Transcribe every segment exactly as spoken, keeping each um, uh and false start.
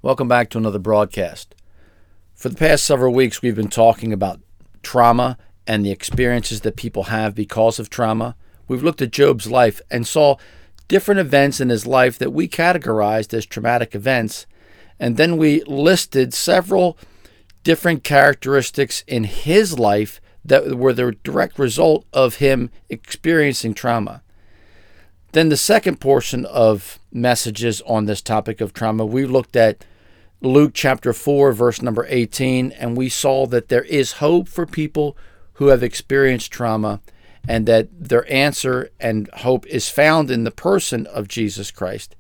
Welcome back to another broadcast. For the past several weeks, we've been talking about trauma and the experiences that people have because of trauma. We've looked at Job's life and saw different events in his life that we categorized as traumatic events. And then we listed several different characteristics in his life that were the direct result of him experiencing trauma. Then the second portion of messages on this topic of trauma, we looked at Luke chapter four, verse number eighteen, and we saw that there is hope for people who have experienced trauma and that their answer and hope is found in the person of Jesus Christ.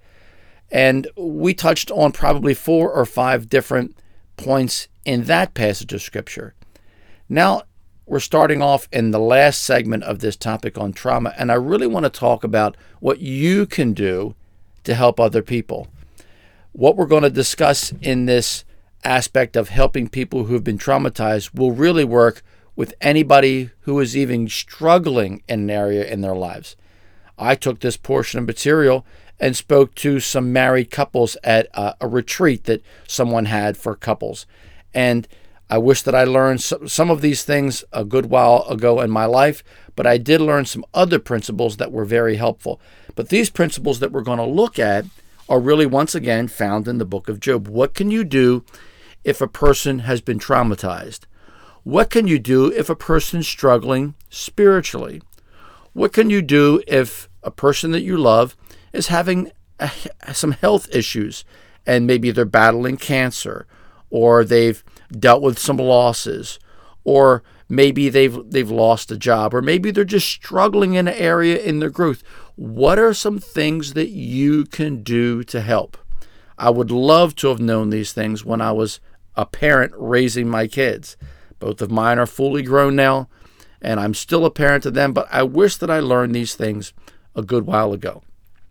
And we touched on probably four or five different points in that passage of Scripture. Now, we're starting off in the last segment of this topic on trauma, and I really want to talk about what you can do to help other people. What we're going to discuss in this aspect of helping people who have been traumatized will really work with anybody who is even struggling in an area in their lives. I took this portion of material and spoke to some married couples at a, a retreat that someone had for couples. And I wish that I learned some of these things a good while ago in my life, but I did learn some other principles that were very helpful. But these principles that we're going to look at are really, once again, found in the book of Job. What can you do if a person has been traumatized? What can you do if a person's struggling spiritually? What can you do if a person that you love is having a, some health issues and maybe they're battling cancer, or they've dealt with some losses, or maybe they've they've lost a job, or maybe they're just struggling in an area in their growth? What are some things that you can do to help? I would love to have known these things when I was a parent raising my kids. Both of mine are fully grown now, and I'm still a parent to them, but I wish that I learned these things a good while ago.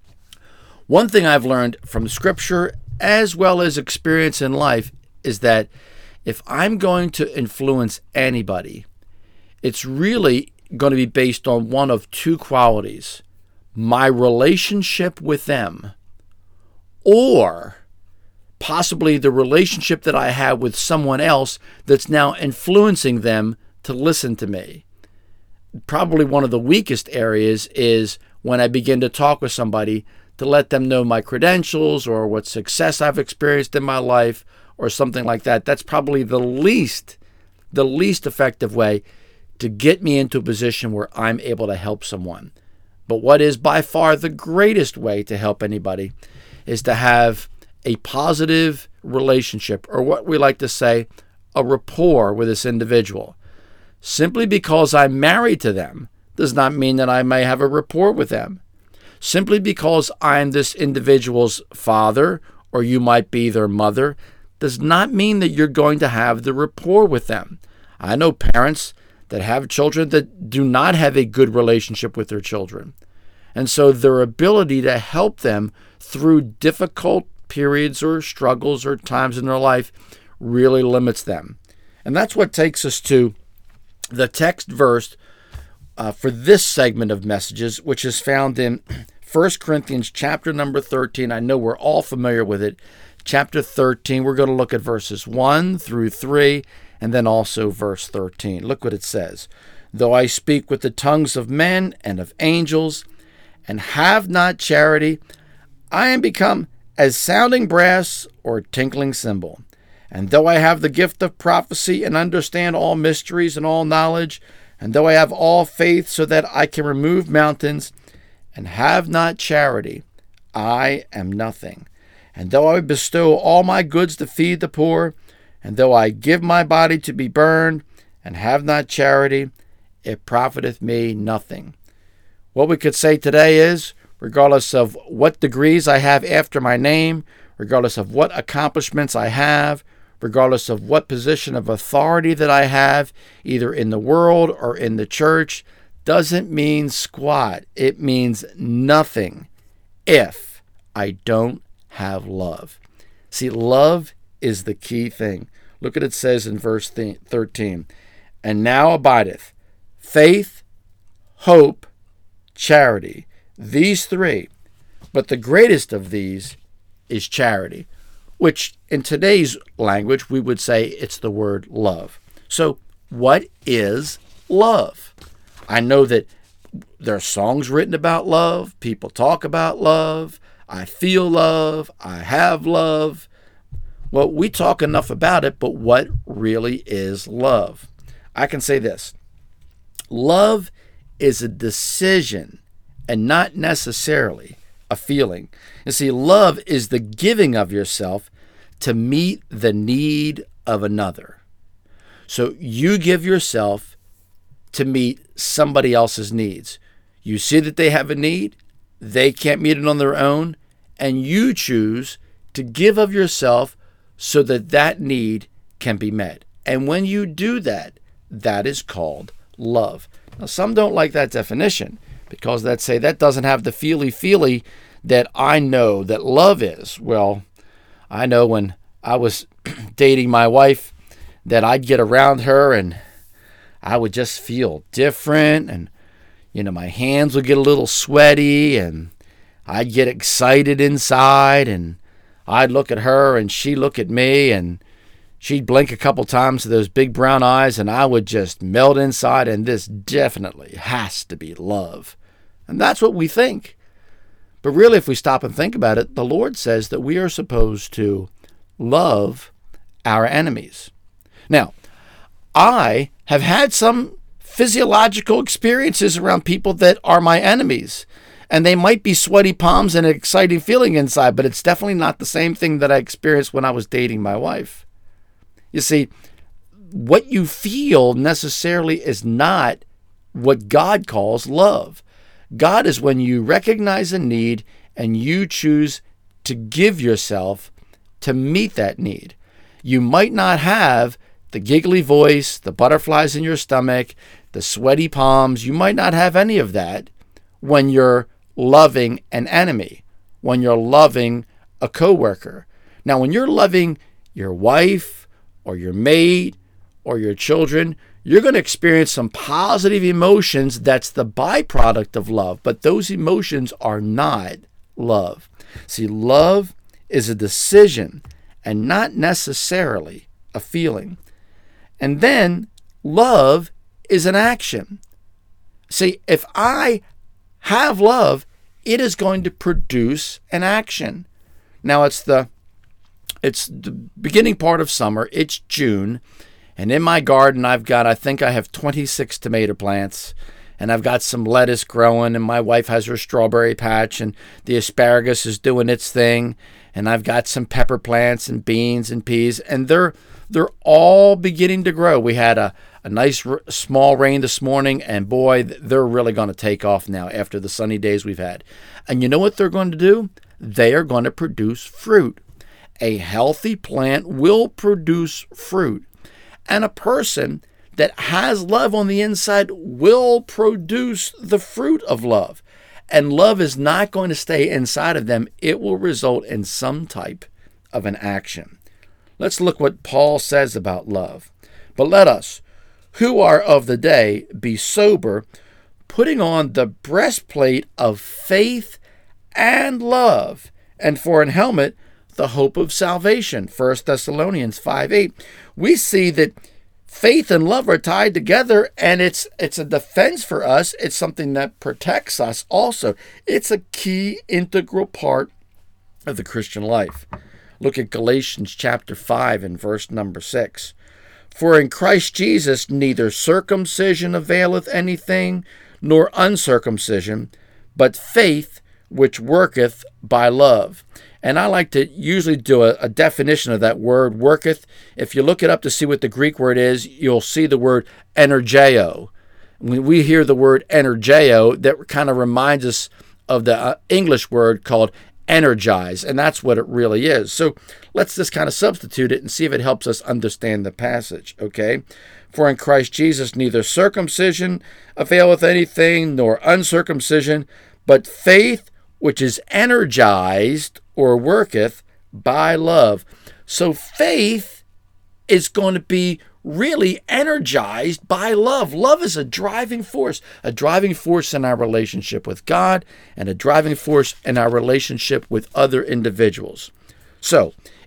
One thing I've learned from Scripture as well as experience in life is that if I'm going to influence anybody, it's really going to be based on one of two qualities: my relationship with them, or possibly the relationship that I have with someone else that's now influencing them to listen to me. Probably one of the weakest areas is when I begin to talk with somebody to let them know my credentials or what success I've experienced in my life or something like that. That's probably the least, the least effective way to get me into a position where I'm able to help someone. But what is by far the greatest way to help anybody is to have a positive relationship, or what we like to say, a rapport with this individual. Simply because I'm married to them does not mean that I may have a rapport with them. Simply because I'm this individual's father, or you might be their mother, does not mean that you're going to have the rapport with them. I know parents that have children that do not have a good relationship with their children. And so their ability to help them through difficult periods or struggles or times in their life really limits them. And that's what takes us to the text verse uh, for this segment of messages, which is found in First Corinthians chapter number thirteen. I know we're all familiar with it. Chapter thirteen, we're going to look at verses one through three, and then also verse thirteen. Look what it says. Though I speak with the tongues of men and of angels, and have not charity, I am become as sounding brass or tinkling cymbal. And though I have the gift of prophecy and understand all mysteries and all knowledge, and though I have all faith so that I can remove mountains, and have not charity, I am nothing. And though I bestow all my goods to feed the poor, and though I give my body to be burned, and have not charity, it profiteth me nothing. What we could say today is, regardless of what degrees I have after my name, regardless of what accomplishments I have, regardless of what position of authority that I have, either in the world or in the church, doesn't mean squat. It means nothing if I don't have love. See, love is the key thing. Look at it says in verse thirteen, and now abideth faith, hope, charity. These three, but the greatest of these is charity. which in today's language, we would say it's the word love. So what is love? I know that there are songs written about love. People talk about love. I feel love. I have love. Well, we talk enough about it, but what really is love? I can say this. Love is a decision and not necessarily a feeling. You see, love is the giving of yourself to meet the need of another. So you give yourself to meet somebody else's needs. You see that they have a need, they can't meet it on their own, and you choose to give of yourself so that that need can be met. And when you do that, that is called love. Now, some don't like that definition because they say that doesn't have the feely-feely that I know that love is. Well, I know when I was dating my wife that I'd get around her and I would just feel different, and you know, my hands would get a little sweaty and I'd get excited inside, and I'd look at her and she'd look at me and she'd blink a couple times with those big brown eyes and I would just melt inside, and this definitely has to be love. And that's what we think. But really, if we stop and think about it, the Lord says that we are supposed to love our enemies. Now, I have had some physiological experiences around people that are my enemies. And they might be sweaty palms and an exciting feeling inside, but it's definitely not the same thing that I experienced when I was dating my wife. You see, what you feel necessarily is not what God calls love. God is when you recognize a need and you choose to give yourself to meet that need. You might not have the giggly voice, the butterflies in your stomach, the sweaty palms. You might not have any of that when you're loving an enemy, when you're loving a coworker. Now, when you're loving your wife or your mate or your children, you're going to experience some positive emotions. That's the byproduct of love, but those emotions are not love. See, love is a decision and not necessarily a feeling. And then love is an action. See, if I have love, it is going to produce an action. Now it's the it's the beginning part of summer. It's June, and in my garden I've got I think I have twenty-six tomato plants, and I've got some lettuce growing, and my wife has her strawberry patch, and the asparagus is doing its thing, and I've got some pepper plants and beans and peas, and they're they're all beginning to grow. We had a A nice r- small rain this morning, and boy, they're really going to take off now after the sunny days we've had. And you know what they're going to do? They are going to produce fruit. A healthy plant will produce fruit. And a person that has love on the inside will produce the fruit of love. And love is not going to stay inside of them. It will result in some type of an action. Let's look what Paul says about love. But let us, who are of the day, be sober, putting on the breastplate of faith and love, and for an helmet, the hope of salvation. First Thessalonians five eight. We see that faith and love are tied together, and it's it's a defense for us. It's something that protects us also. It's a key integral part of the Christian life. Look at Galatians chapter five and verse number six. For in Christ Jesus neither circumcision availeth anything, nor uncircumcision, but faith which worketh by love. And I like to usually do a, a definition of that word, worketh. If you look it up to see what the Greek word is, you'll see the word energeo. When we hear the word energeo, that kind of reminds us of the uh, English word called energize, and that's what it really is. So let's just kind of substitute it and see if it helps us understand the passage, okay? For in Christ Jesus neither circumcision availeth anything, nor uncircumcision, but faith which is energized or worketh by love. So faith is going to be really energized by love. Love is a driving force, a driving force in our relationship with God and a driving force in our relationship with other individuals. So,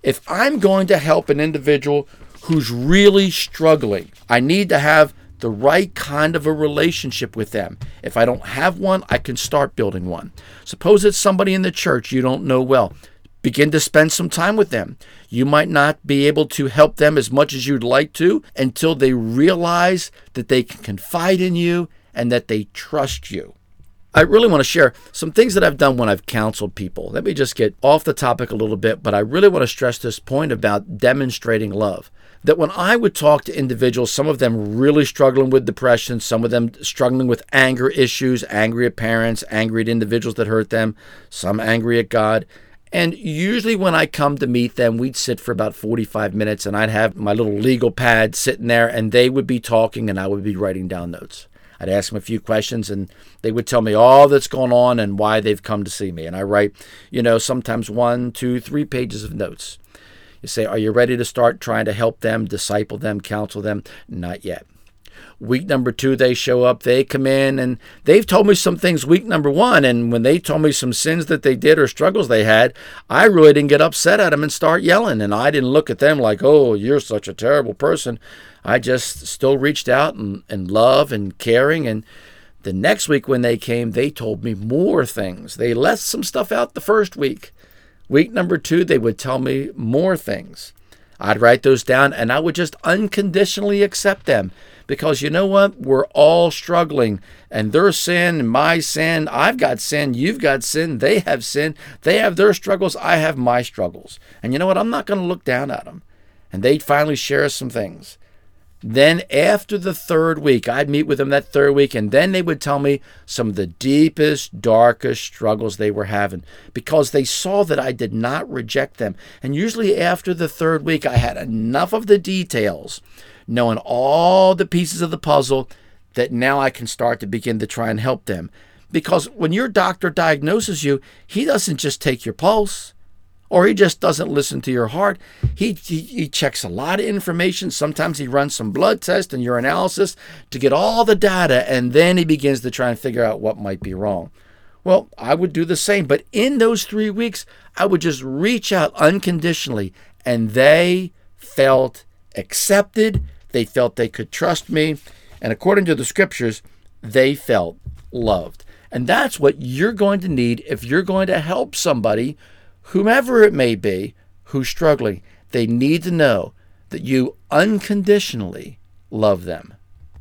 If I'm going to help an individual who's really struggling, I need to have the right kind of a relationship with them. If I don't have one, I can start building one. Suppose it's somebody in the church you don't know well. Begin to spend some time with them. You might not be able to help them as much as you'd like to until they realize that they can confide in you and that they trust you. I really want to share some things that I've done when I've counseled people. Let me just get off the topic a little bit, but I really want to stress this point about demonstrating love. That when I would talk to individuals, some of them really struggling with depression, some of them struggling with anger issues, angry at parents, angry at individuals that hurt them, some angry at God. And usually when I come to meet them, we'd sit for about forty-five minutes and I'd have my little legal pad sitting there and they would be talking and I would be writing down notes. I'd ask them a few questions and they would tell me all that's going on and why they've come to see me. And I write, you know, sometimes one, two, three pages of notes. You say, are you ready to start trying to help them, disciple them, counsel them? Not yet. Week number two, they show up, they come in, and they've told me some things week number one, and when they told me some sins that they did or struggles they had, I really didn't get upset at them and start yelling, and I didn't look at them like, oh, you're such a terrible person. I just still reached out and, and love and caring, and the next week when they came, they told me more things. They left some stuff out the first week. Week number two, they would tell me more things. I'd write those down, and I would just unconditionally accept them. Because you know what? We're all struggling. And their sin, my sin, I've got sin, you've got sin, they have sin. They have their struggles, I have my struggles. And you know what? I'm not going to look down at them. And they'd finally share some things. Then after the third week, I'd meet with them that third week, and then they would tell me some of the deepest, darkest struggles they were having because they saw that I did not reject them. And usually after the third week, I had enough of the details, knowing all the pieces of the puzzle, that now I can start to begin to try and help them. Because when your doctor diagnoses you, he doesn't just take your pulse, or he just doesn't listen to your heart. He, he, he checks a lot of information. Sometimes he runs some blood tests and urinalysis to get all the data, and then he begins to try and figure out what might be wrong. Well, I would do the same, but in those three weeks, I would just reach out unconditionally, and they felt accepted. They felt they could trust me. And according to the scriptures, they felt loved. And that's what you're going to need if you're going to help somebody, whomever it may be, who's struggling. They need to know that you unconditionally love them.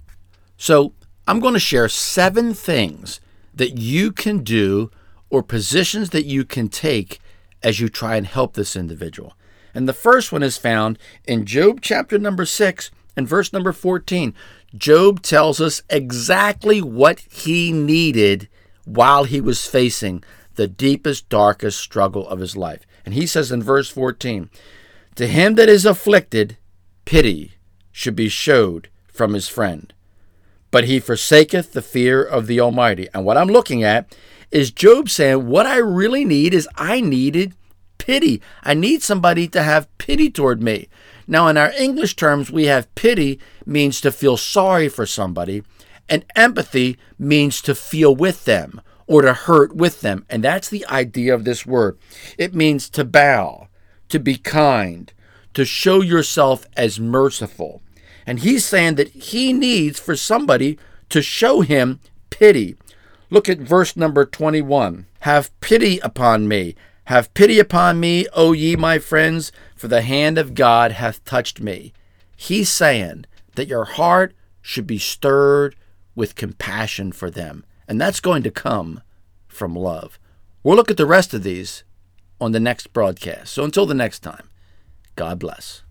So I'm going to share seven things that you can do or positions that you can take as you try and help this individual. And the first one is found in Job chapter number six and verse number fourteen. Job tells us exactly what he needed while he was facing the deepest, darkest struggle of his life. And he says in verse fourteen, to him that is afflicted, pity should be showed from his friend, but he forsaketh the fear of the Almighty. And what I'm looking at is Job saying, what I really need is I needed pity. I need somebody to have pity toward me. Now, in our English terms, we have pity means to feel sorry for somebody, and empathy means to feel with them or to hurt with them. And that's the idea of this word. It means to bow, to be kind, to show yourself as merciful. And he's saying that he needs for somebody to show him pity. Look at verse number twenty-one. Have pity upon me. Have pity upon me, O ye my friends, for the hand of God hath touched me. He's saying that your heart should be stirred with compassion for them. And that's going to come from love. We'll look at the rest of these on the next broadcast. So until the next time, God bless.